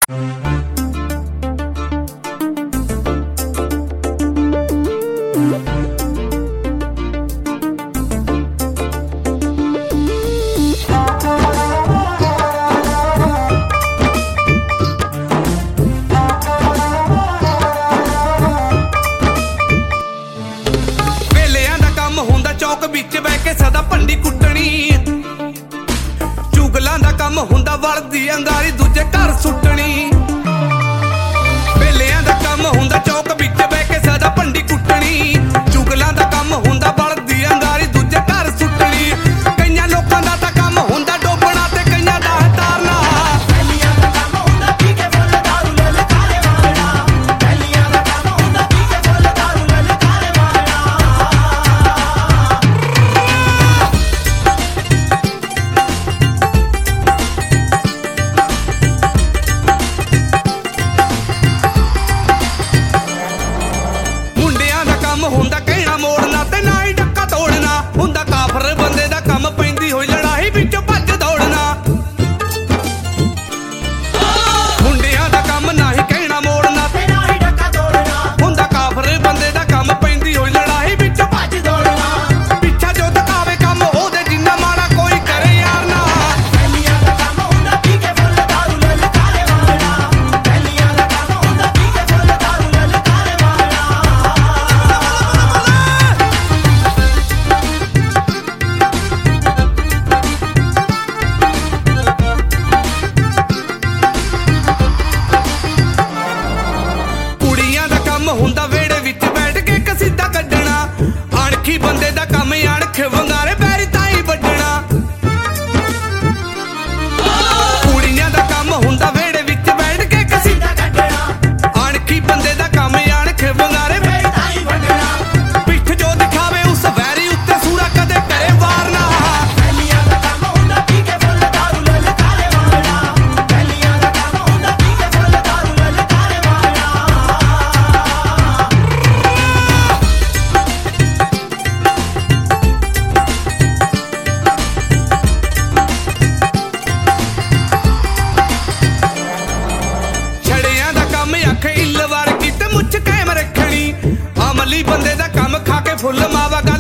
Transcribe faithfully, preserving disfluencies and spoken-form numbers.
चौक बिच बह के सदा भंडी कुटनी चुगलां दा कम हुंदा वलदी अंगारी दूजे घर सुटनी वेलियां दा कम हुंदा चौक बिच बह के सदा भंडी कुटनी चुगलां दा कम हुंदा वलदी अंगारी दूजे घर सुटनी कईयां लोकां दा तां कम हुंदा डोबना ते कईयां दा तारना वेलियां दा कम हुंदा पी के फुल दारू ले ले काले वाला वेलियां दा कम हुंदा पी के फुल दारू ले ले काले वाला हुंदा कहना मोड़ना ते ना ही डक्का तोड़ना हुंदा काफर बंदे दा कम पैंदी होई लड़ाई विचों भज दौड़ना मुंडियां दा कम ना ही कहना मोड़ना ते ना ही डक्का तोड़ना हुंदा काफर बंदे दा कम पैंदी होई लड़ाई विचों भज दौड़ना पिछा जो दिखावे कम ओदे जिन्ना माड़ा कोई करे यार ना वेलियां दा कम हुंदा पी के फुल दारू ले ले काले वाला वेलियां दा कम हुंदा पी के फुल दारू ले ले काले वाला हुंदा वेड़े विच बैठ के कसीदा कड्डना अणखी बंदे दा कम अणख वंगारे पैरी ताई वड्डना कुड़ियां दा कम हुंदा वेड़े विच बैठ के कसीदा कड्डना अणखी बंदे दा कम अणख वंगारे पैरी ताई वड्डना पिठ जो दिखावे उस वैरी उत्ते सूरा कदे करे वार ना वेलियां दा कम हुंदा पी के फुल दारू ले ले काले वाला वेलियां दा कम हुंदा पी के फुल दारू ले ले काले वाला अख इल वार की ते मुछ कायम रखनी अमली बंदे दा कम खा के फुल मावा